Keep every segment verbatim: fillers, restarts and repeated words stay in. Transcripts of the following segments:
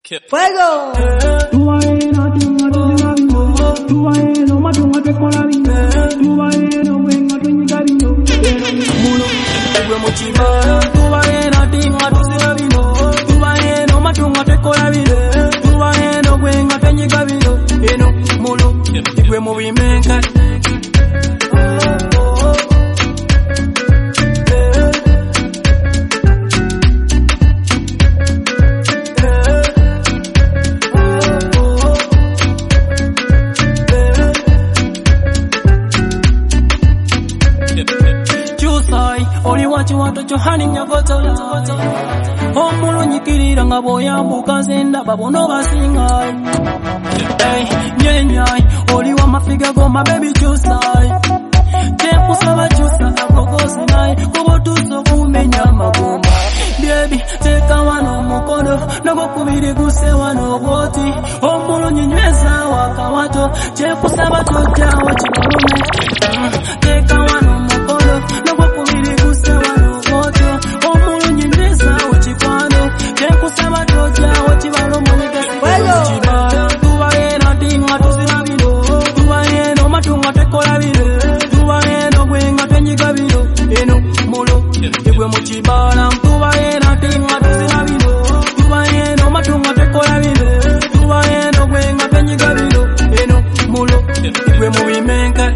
¡Fuego! Tú vaina, tú no te tú vaina, no mato, no te con la vida. Tú vaina, no venga, tú ni cariño. Mulo, tú es mochima. Tú vaina, tú no te la vino. Tú vaina, no mato, no te con la vida. Tú vaina, no venga, tú ni cariño. Eno, mulo, tú es movimiento. Oli wachi watu chohani nyagoto Omulu nyikirira nga boyambuka zenda babono basinga Hey, nyenyai, oli wa mafiga goma baby chusai Chekusaba chusa kakokosi nai Kubo tuso kumenya magoma Baby, teka wano mukono Nago kubiri guse wano boti Omulu nyinyeza waka wato Chekusaba toja wachibarume Teka wano mukono Nago kubiri guse wano boti Omulu nyinyeza wachipano Chekusaba toja wachibarume Fuego! Tubaye na tinga tusina bino Tubaye no matunga tekola bino Tubaye no gwenga tenjiga bino Eno mulo, igwe muchibana Tubaye na tinga tusina bino Tubaye no matunga tekola bino Tubaye no gwenga tenjiga bino Eno mulo, igwe mubimenka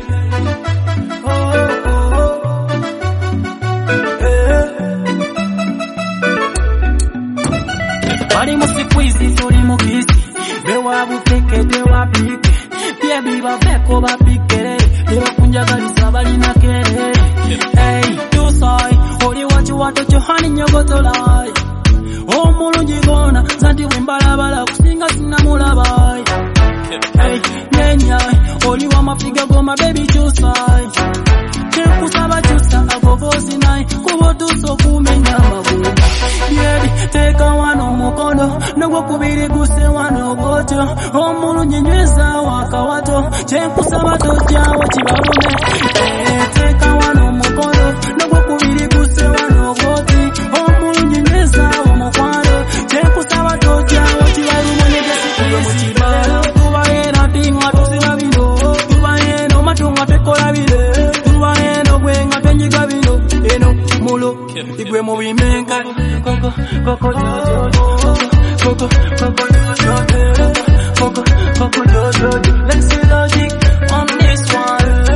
Bali musikwizi tuli mukisi Bewa buteke bewa pike Pia biba veko bapikere Bewa kunjagalisa bali na kere Hey, tusai Oli wachi wato chohani nyogotolai Omulu njigona Zanti wimbalabala kusinga sinamulabai Hey, nyenyai Oli wa mafiga goma baby chusai Chekusaba chusa agogosi nai Kubo tuso kumenya maguma Baby, teka wano mukono Nagwa kubiri guse wano boto Omulu nyenyeza waka wato Chekusaba toja wachibarume Teka wano mukono Nagwa kubiri guse wano boti Omulu nyenyeza wamukwano Chekusaba toja wachibarume Uwe muchibara Tubaye na tinga tusina bino Tubaye no matunga tekola bile Tubaye no gwenga tenjiga bino Eno mulo igwe mubimenka Koko, koko, jojo Koko, koko, jojo Koko, koko, jojo Let's see logic on this one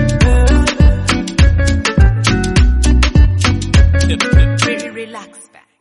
Very relaxed back.